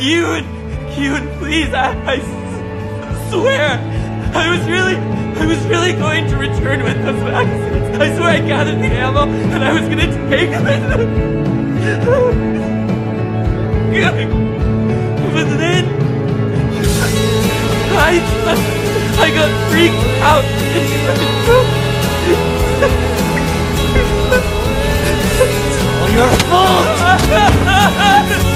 Yoon, please, I swear, I was really going to return with those vaccines. I swear I gathered the ammo, and I was gonna take them. But then, I got freaked out. It's all your fault!